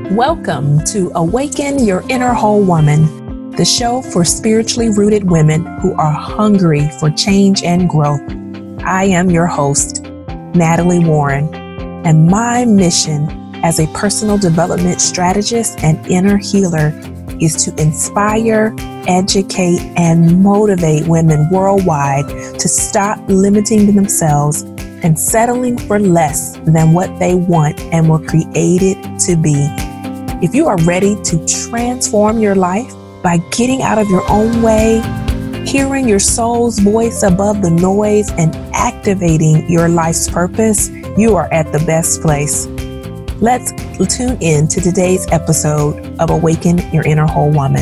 Welcome to Awaken Your Inner Whole Woman, the show for spiritually rooted women who are hungry for change and growth. I am your host, Natalie Warren, and my mission as a personal development strategist and inner healer is to inspire, educate, and motivate women worldwide to stop limiting themselves and settling for less than what they want and were created to be. If you are ready to transform your life by getting out of your own way, hearing your soul's voice above the noise, and activating your life's purpose, you are at the best place. Let's tune in to today's episode of Awaken Your Inner Whole Woman.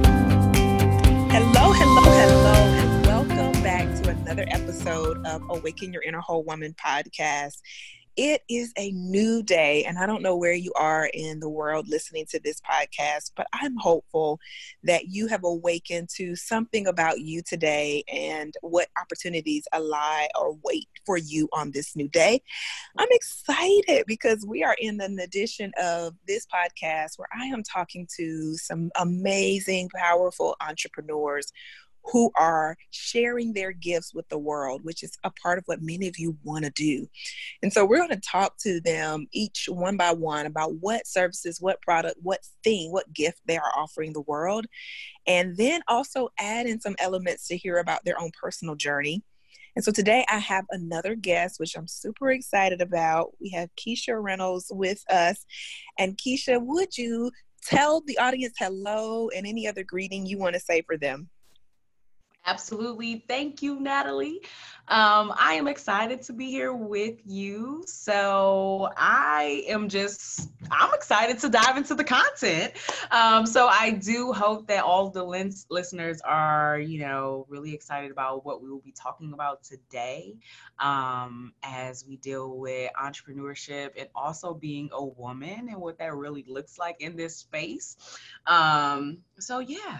Hello, and welcome back to another episode of Awaken Your Inner Whole Woman podcast. It is a new day, and I don't know where you are in the world listening to this podcast, but I'm hopeful that you have awakened to something about you today and what opportunities lie or wait for you on this new day. I'm excited because we are in an edition of this podcast where I am talking to some amazing, powerful entrepreneurs who are sharing their gifts with the world, which is a part of what many of you want to do. And so we're going to talk to them each one by one about what services, what product, what thing, what gift they are offering the world. And then also add in some elements to hear about their own personal journey. And so today I have another guest, which I'm super excited about. We have Keisha Reynolds with us. And Keisha, would you tell the audience hello and any other greeting you want to say for them? Absolutely. Thank you, Natalie. I am excited to be here with you. So I'm excited to dive into the content. So I do hope that all the listeners are, really excited about what we will be talking about today as we deal with entrepreneurship and also being a woman and what that really looks like in this space. So yeah.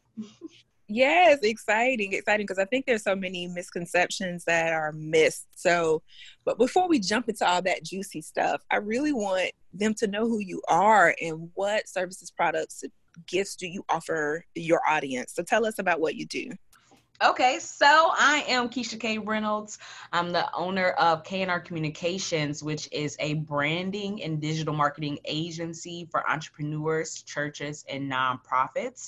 Yes, exciting because I think there's so many misconceptions that are missed. But before we jump into all that juicy stuff, I really want them to know who you are and what services, products, gifts do you offer your audience. So tell us about what you do. Okay, so I am Keisha K. Reynolds. I'm the owner of K&R Communications, which is a branding and digital marketing agency for entrepreneurs, churches, and nonprofits.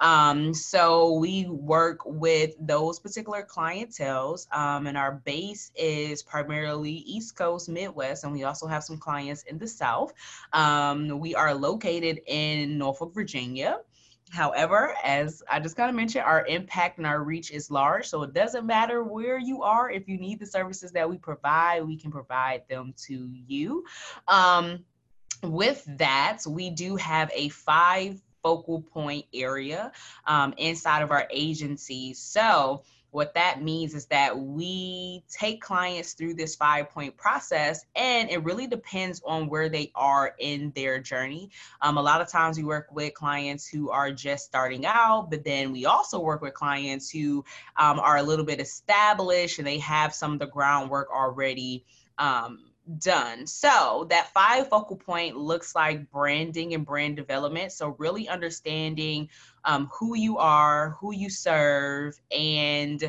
So we work with those particular clienteles, and our base is primarily East Coast, Midwest, and we also have some clients in the South. We are located in Norfolk, Virginia. However, as I just kind of mentioned, our impact and our reach is large. So it doesn't matter where you are. If you need the services that we provide, we can provide them to you. With that, we do have a 5 focal point area inside of our agency. So what that means is that we take clients through this 5-point process, and it really depends on where they are in their journey. A lot of times we work with clients who are just starting out, but then we also work with clients who are a little bit established and they have some of the groundwork already done. So that 5 focal point looks like branding and brand development. So really understanding who you are, who you serve, and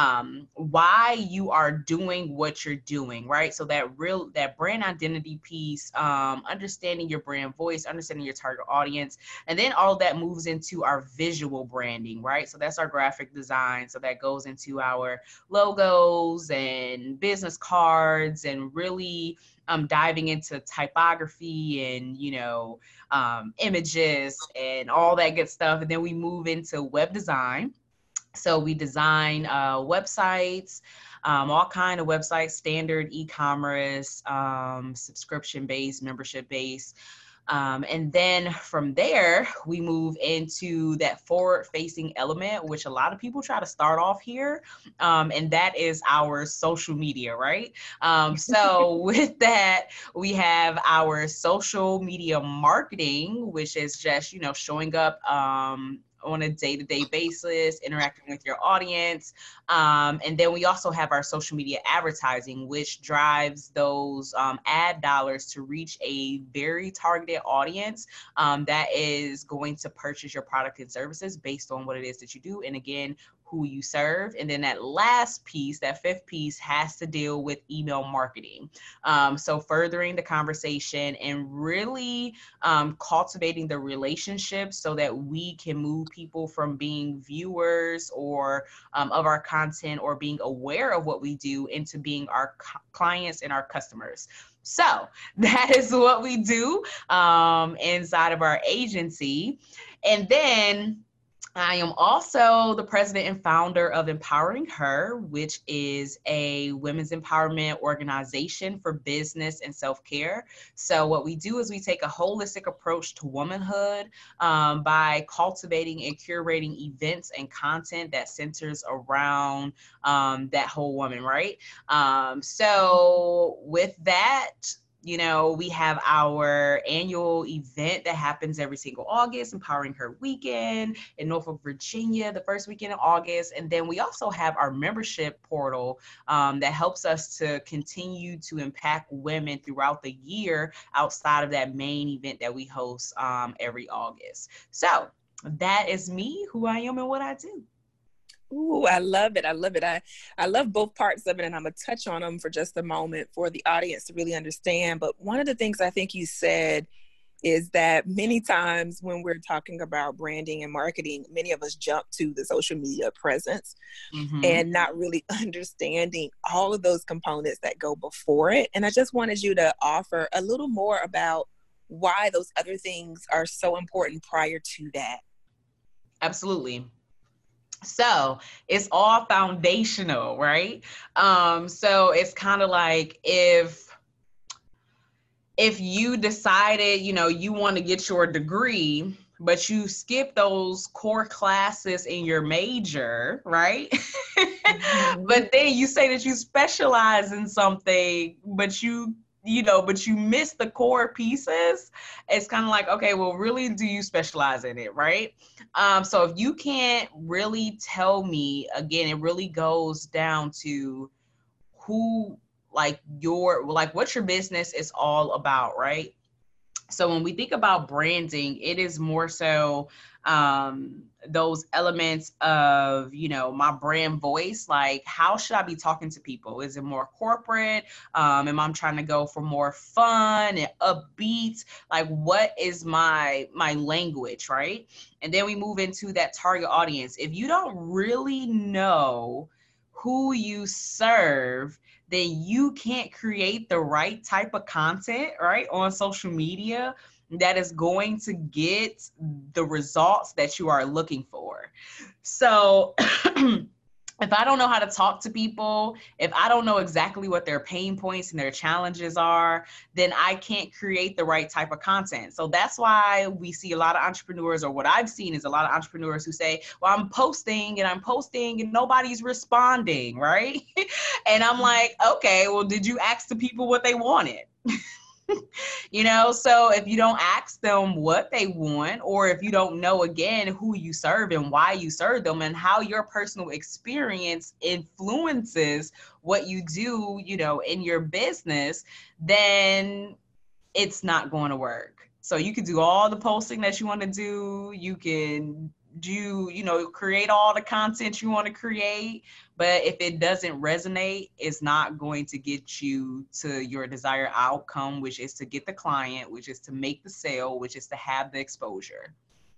why you are doing what you're doing, right? So that brand identity piece, understanding your brand voice, understanding your target audience, and then all of that moves into our visual branding, right? So that's our graphic design. So that goes into our logos and business cards and really diving into typography and, images and all that good stuff. And then we move into web design. So we design websites, all kind of websites, standard e-commerce, subscription-based, membership-based. And then from there, we move into that forward-facing element, which a lot of people try to start off here. And that is our social media, right? So with that, we have our social media marketing, which is just, showing up on a day-to-day basis, interacting with your audience. And then we also have our social media advertising, which drives those ad dollars to reach a very targeted audience that is going to purchase your product and services based on what it is that you do. And again, who you serve. And then that last piece, that fifth piece, has to deal with email marketing. So furthering the conversation and really cultivating the relationships so that we can move people from being viewers or of our content or being aware of what we do into being our clients and our customers. So that is what we do inside of our agency. And then I am also the president and founder of Empowering Her, which is a women's empowerment organization for business and self-care. So what we do is we take a holistic approach to womanhood by cultivating and curating events and content that centers around that whole woman, right? So with that, you know, we have our annual event that happens every single August, Empowering Her Weekend in Norfolk, Virginia, the first weekend in August. And then we also have our membership portal that helps us to continue to impact women throughout the year outside of that main event that we host every August. So that is me, who I am, and what I do. Ooh, I love it. I love it. I love both parts of it, and I'm going to touch on them for just a moment for the audience to really understand. But one of the things I think you said is that many times when we're talking about branding and marketing, many of us jump to the social media presence and not really understanding all of those components that go before it. And I just wanted you to offer a little more about why those other things are so important prior to that. Absolutely. So it's all foundational, right? So it's kind of like if you decided, you know, you want to get your degree, but you skip those core classes in your major, right? But then you say that you specialize in something, but you miss the core pieces. It's kind of like, okay, well, really, do you specialize in it, right? So if you can't really tell me, again, it really goes down to what your business is all about, right? So when we think about branding, it is more so those elements of, you know, my brand voice. Like, how should I be talking to people? Is it more corporate? Am I trying to go for more fun and upbeat? Like, what is my language, right? And then we move into that target audience. If you don't really know who you serve, then you can't create the right type of content, right, on social media that is going to get the results that you are looking for. So if I don't know how to talk to people, if I don't know exactly what their pain points and their challenges are, then I can't create the right type of content. So that's why we see a lot of entrepreneurs, or what I've seen is a lot of entrepreneurs who say, well, I'm posting and nobody's responding, right? And I'm like, okay, well, did you ask the people what they wanted? You know, so if you don't ask them what they want, or if you don't know, again, who you serve and why you serve them and how your personal experience influences what you do, you know, in your business, then it's not going to work. So you can do all the posting that you want to do. You can do, you know, create all the content you want to create. But if it doesn't resonate, it's not going to get you to your desired outcome, which is to get the client, which is to make the sale, which is to have the exposure.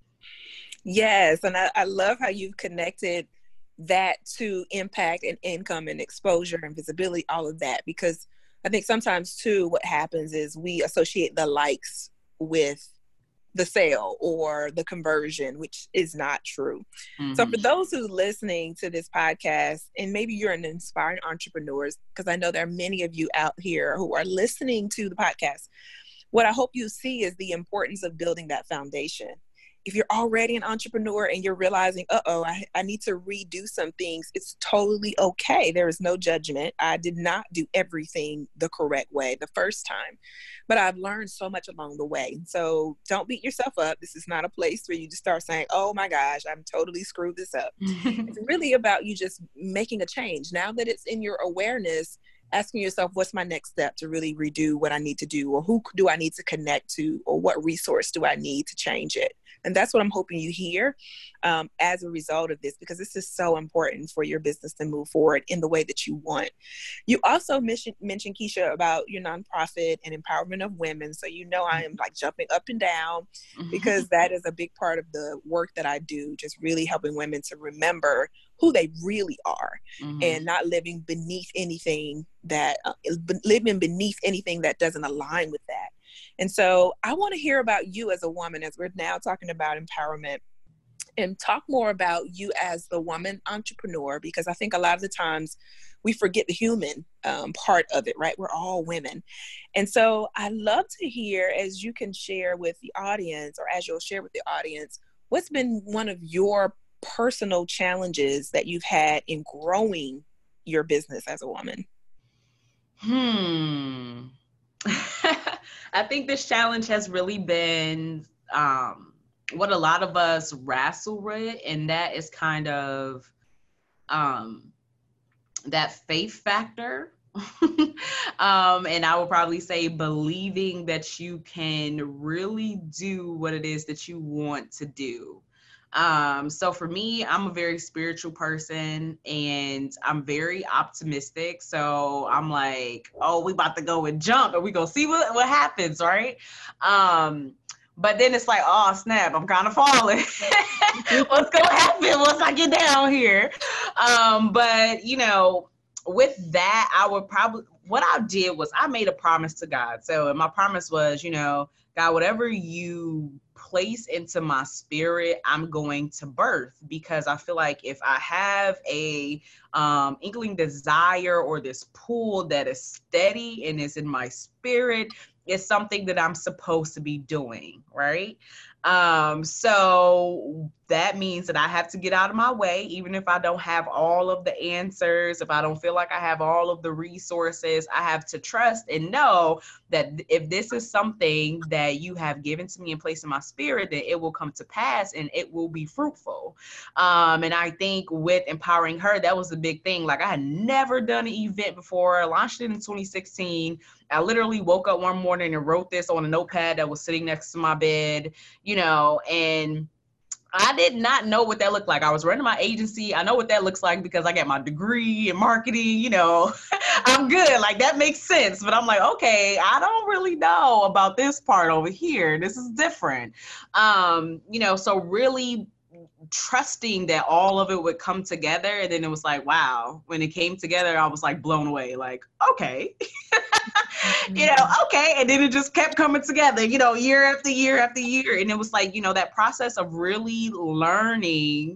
Yes. And I love how you've connected that to impact and income and exposure and visibility, all of that, because I think sometimes too, what happens is we associate the likes with the sale or the conversion, which is not true. So for those who are listening to this podcast, and maybe you're an inspiring entrepreneur, because I know there are many of you out here who are listening to the podcast, what I hope you see is the importance of building that foundation. if you're already an entrepreneur and you're realizing, I need to redo some things, it's totally okay. There is no judgment. I did not do everything the correct way the first time, but I've learned so much along the way. So don't beat yourself up. This is not a place for you to start saying, oh my gosh, I'm totally screwed this up. It's really about you just making a change. Now that it's in your awareness, asking yourself, what's my next step to really redo what I need to do, or who do I need to connect to, or what resource do I need to change it? And that's what I'm hoping you hear as a result of this, because this is so important for your business to move forward in the way that you want. You also mentioned, Keisha, about your nonprofit and empowerment of women. So, I am like jumping up and down, because that is a big part of the work that I do, just really helping women to remember who they really are, and not living beneath anything that doesn't align with that. And so I want to hear about you as a woman, as we're now talking about empowerment, and talk more about you as the woman entrepreneur, because I think a lot of the times we forget the human part of it, right? We're all women. And so I'd love to hear, as you can share with the audience, or as you'll share with the audience, what's been one of your personal challenges that you've had in growing your business as a woman? I think this challenge has really been what a lot of us wrestle with, and that is kind of that faith factor. And I would probably say believing that you can really do what it is that you want to do. So for me, I'm a very spiritual person, and I'm very optimistic. So I'm like, oh, we about to go and jump, and we gonna see what happens, right? But then it's like, oh snap, I'm kind of falling. What's gonna happen once I get down here? But with that, what I did was I made a promise to God. So, and my promise was, God, whatever you place into my spirit, I'm going to birth, because I feel like if I have a inkling desire, or this pull that is steady and is in my spirit, it's something that I'm supposed to be doing, right? So that means that I have to get out of my way, even if I don't have all of the answers, if I don't feel like I have all of the resources. I have to trust and know that if this is something that you have given to me and placed in my spirit, then it will come to pass and it will be fruitful. And I think with Empowering Her, that was the big thing. Like, I had never done an event before. I launched it in 2016. I literally woke up one morning and wrote this on a notepad that was sitting next to my bed, and I did not know what that looked like. I was running my agency. I know what that looks like because I got my degree in marketing, I'm good. Like, that makes sense. But I'm like, okay, I don't really know about this part over here. This is different. So really trusting that all of it would come together. And then it was like, wow, when it came together, I was like blown away. Like, okay, okay. And then it just kept coming together, year after year after year. And it was like, that process of really learning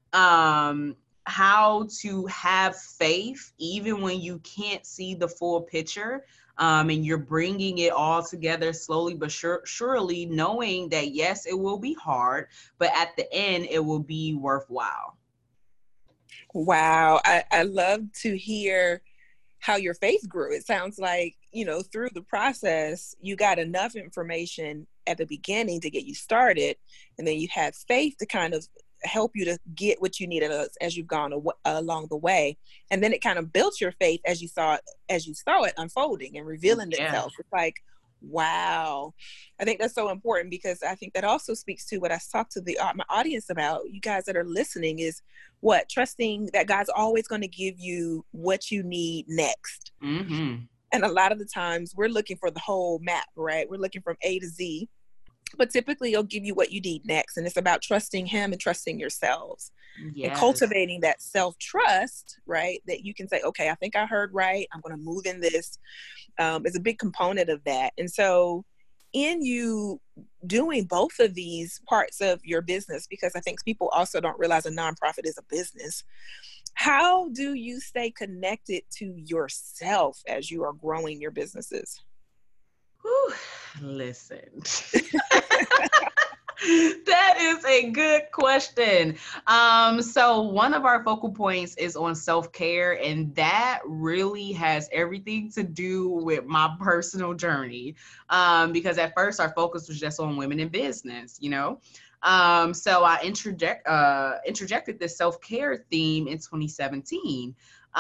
how to have faith, even when you can't see the full picture. And you're bringing it all together slowly but surely, knowing that, yes, it will be hard, but at the end, it will be worthwhile. Wow. I love to hear how your faith grew. It sounds like, through the process, you got enough information at the beginning to get you started, and then you had faith to kind of help you to get what you needed as you've gone along the way. And then it kind of built your faith as you saw it unfolding and revealing itself. It's like, wow. I think that's so important, because I think that also speaks to what I talked to my audience about, you guys that are listening, is what? Trusting that God's always going to give you what you need next. And a lot of the times we're looking for the whole map, right? We're looking from A to Z. But typically he'll give you what you need next. And it's about trusting him and trusting yourselves. Yes. And cultivating that self-trust, right? That you can say, okay, I think I heard right. I'm going to move in this. Is a big component of that. And so in you doing both of these parts of your business, because I think people also don't realize a nonprofit is a business, how do you stay connected to yourself as you are growing your businesses? Whew, listen, That is a good question. So one of our focal points is on self-care, and that really has everything to do with my personal journey. Because at first our focus was just on women in business, you know. So I interjected this self-care theme in 2017.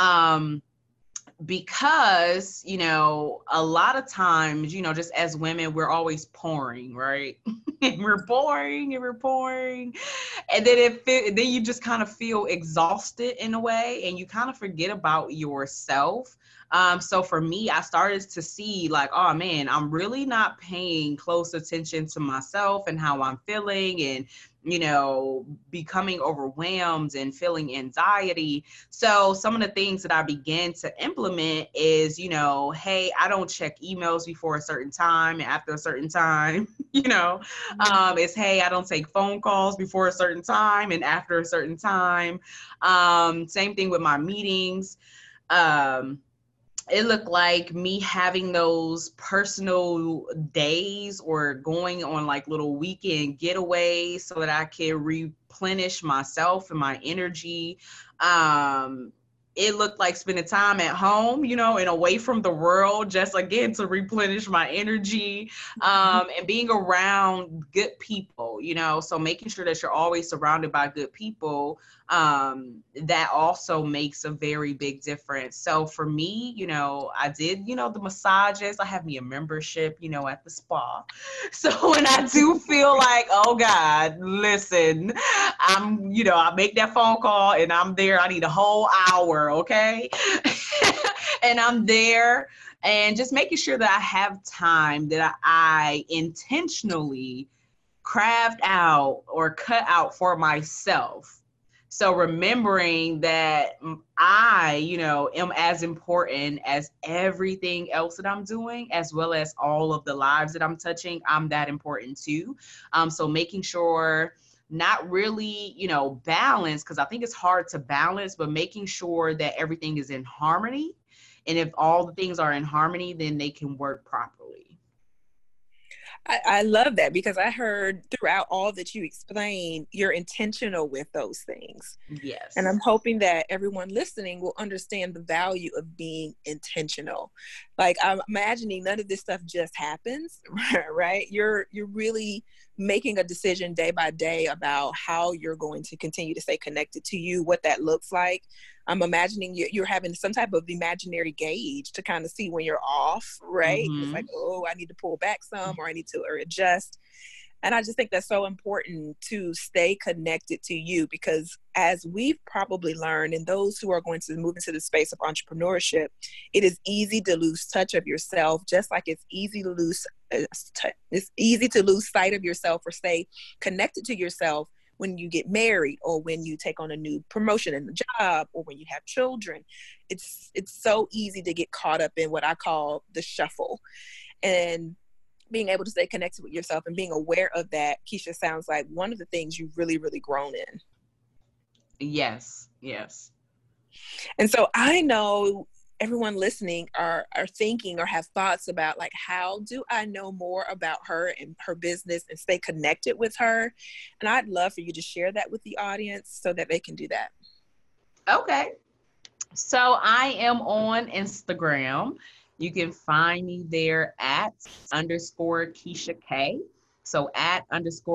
Because a lot of times, just as women, we're always pouring, right? And we're pouring and we're pouring, and then you just kind of feel exhausted in a way, and you kind of forget about yourself. So for me, I started to see like, oh man, I'm really not paying close attention to myself and how I'm feeling, and becoming overwhelmed and feeling anxiety. So some of the things that I began to implement is, hey, I don't check emails before a certain time and after a certain time. It's, hey, I don't take phone calls before a certain time and after a certain time. Same thing with my meetings. It looked like me having those personal days or going on like little weekend getaways so that I can replenish myself and my energy. It looked like spending time at home, and away from the world, just again to replenish my energy, and being around good people, so making sure that you're always surrounded by good people, that also makes a very big difference. So for me, I did, the massages. I have me a membership, at the spa. So when I do feel like, oh God, listen, I make that phone call and I'm there. I need a whole hour, okay? And I'm there, and just making sure that I have time that I intentionally craft out or cut out for myself. So remembering that I, am as important as everything else that I'm doing, as well as all of the lives that I'm touching, I'm that important too. So making sure not really, balance, because I think it's hard to balance, but making sure that everything is in harmony. And if all the things are in harmony, then they can work properly. I love that, because I heard throughout all that you explained, you're intentional with those things. Yes. And I'm hoping that everyone listening will understand the value of being intentional. Like, I'm imagining none of this stuff just happens, right? You're really making a decision day by day about how you're going to continue to stay connected to you, what that looks like. I'm imagining you're having some type of imaginary gauge to kind of see when you're off, right? Mm-hmm. It's like, oh, I need to pull back some, or I need to adjust. And I just think that's so important to stay connected to you, because as we've probably learned, and those who are going to move into the space of entrepreneurship, it is easy to lose touch of yourself, just like it's easy to lose sight of yourself or stay connected to yourself when you get married, or when you take on a new promotion in the job, or when you have children. It's so easy to get caught up in what I call the shuffle. And being able to stay connected with yourself and being aware of that, Keisha, sounds like one of the things you've really, really grown in. Yes. And so I know everyone listening are thinking or have thoughts about, like, how do I know more about her and her business and stay connected with her? And I'd love for you to share that with the audience so that they can do that. Okay. So I am on Instagram. You can find me there at _Keisha K. So at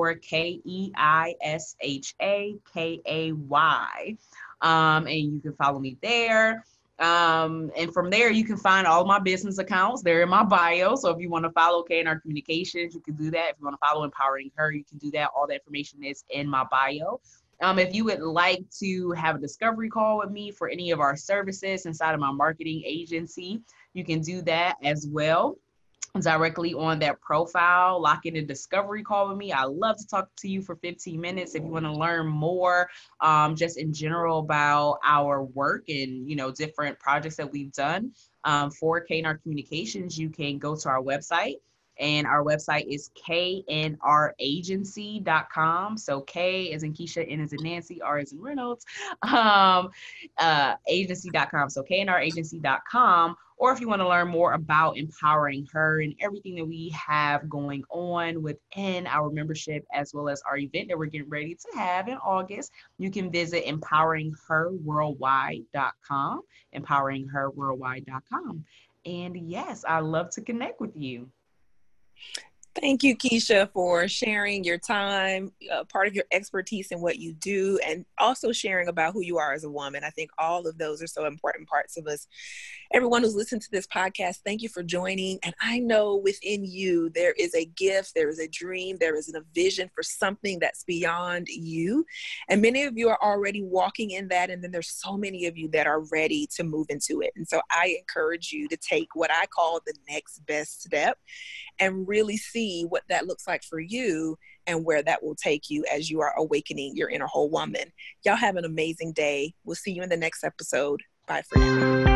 _KeishakAY. And you can follow me there. And from there, you can find all my business accounts. They're in my bio. So if you want to follow K&R Communications, you can do that. If you want to follow Empowering Her, you can do that. All the information is in my bio. If you would like to have a discovery call with me for any of our services inside of my marketing agency, you can do that as well directly on that profile. Lock in a discovery call with me. I love to talk to you for 15 minutes. If you want to learn more, just in general about our work and, different projects that we've done for K&R Communications, you can go to our website. And our website is knragency.com. So K as in Keisha, N as in Nancy, R as in Reynolds, agency.com. So knragency.com. or if you want to learn more about Empowering Her and everything that we have going on within our membership, as well as our event that we're getting ready to have in August, you can visit empoweringherworldwide.com, empoweringherworldwide.com. And yes, I love to connect with you. Thank you, Keisha, for sharing your time, part of your expertise in what you do, and also sharing about who you are as a woman. I think all of those are so important parts of us. Everyone who's listened to this podcast, thank you for joining. And I know within you, there is a gift, there is a dream, there is a vision for something that's beyond you. And many of you are already walking in that. And then there's so many of you that are ready to move into it. And so I encourage you to take what I call the next best step and really see what that looks like for you and where that will take you as you are awakening your inner whole woman. Y'all have an amazing day. We'll see you in the next episode. Bye for now.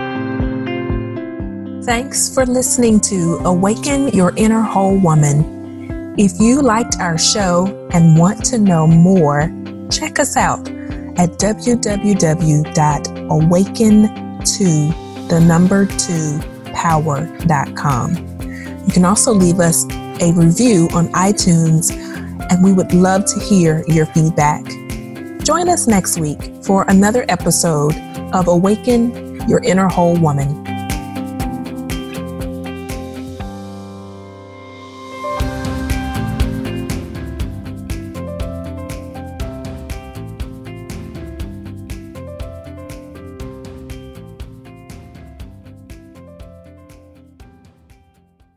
Thanks for listening to Awaken Your Inner Whole Woman. If you liked our show and want to know more, check us out at www.awaken2power.com. You can also leave us a review on iTunes, and we would love to hear your feedback. Join us next week for another episode of Awaken Your Inner Whole Woman.